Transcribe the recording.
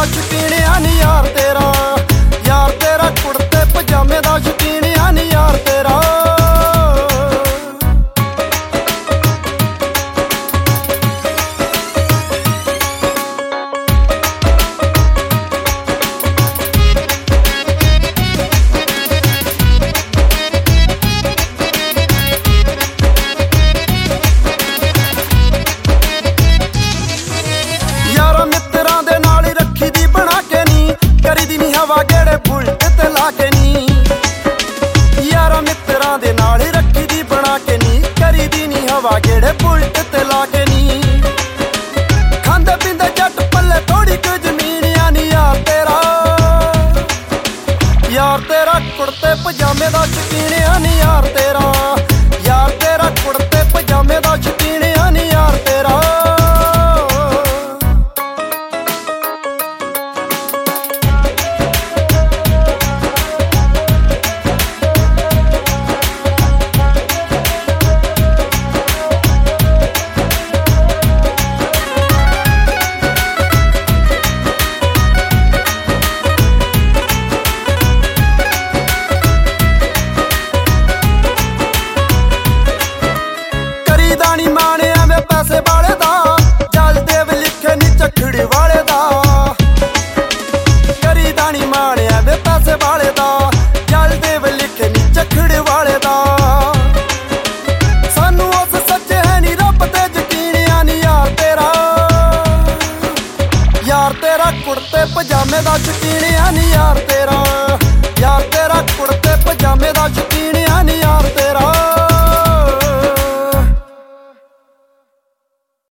ਸ਼ੌਕੀਨ ਆ ਨੀ ਯਾਰ ਤੇਰਾ, ਯਾਰ ਤੇਰਾ ਕੁੜਤੇ ਪਜਾਮੇ ਦਾ ਸ਼ੌਕੀਨ ਆ ਨੀ ਯਾਰ ਤੇਰਾ। ਹਵਾ ਗੇੜੇ ਬੁਲਟ ਤੇ ਲਾ ਕੇ ਨੀ, ਯਾਰਾਂ ਮਿੱਤਰਾਂ ਦੇ ਨਾਲ ਰੱਖੀ ਦੀ ਬਣਾ ਕੇ ਨੀ, ਕਰੀ ਦੀ ਨੀ ਹਵਾ ਗੇੜੇ ਬੁਲਟ ਤੇ ਲਾ ਕੇ ਨੀ। ਖਾਂਦੇ ਪੀਂਦੇ ਜੱਟ ਪੱਲੇ ਥੋੜੀ ਕੁ ਜ਼ਮੀਨ ਆ ਨੀ ਯਾਰ ਤੇਰਾ, ਯਾਰ ਤੇਰਾ ਕੁੜਤੇ ਪਜਾਮੇ ਦਾ ਸ਼ੌਕੀਨ ਆ ਨੀ ਯਾਰ ਤੇਰਾ, ਯਾਰ ਤੇਰਾ ਕੁੜਤੇ ਪਜਾਮੇ ਦਾ ਸ਼ੌਕੀਨ ਆ ਨੀ ਯਾਰ ਤੇਰਾ। ਨੀ ਮਾਣਿਆ ਵੇ ਪੈਸੇ ਵਾਲੇ ਦਾ, ਜਲ ਦੇਵ ਲਿਖੇ ਨੀ ਝੱਖੜੀ ਵਾਲੇ ਦਾ। ਕਰੀਦਾ ਨੀ ਮਾਣਿਆ ਵੇ ਪੈਸੇ ਵਾਲੇ ਦਾ, ਜਲ ਦੇਵ ਲਿਖੇ ਨੀ ਝੱਖੜੀ ਵਾਲੇ ਦਾ। ਸਾਨੂੰ ਉਸ ਸੱਚੇ ਹੈ ਨੀ ਰੱਬ ਤੇ ਯਕੀਨ ਆ ਨੀ ਯਾਰ ਤੇਰਾ, ਯਾਰ ਤੇਰਾ ਕੁੜਤੇ ਪਜਾਮੇ ਦਾ ਸ਼ੌਕੀਨ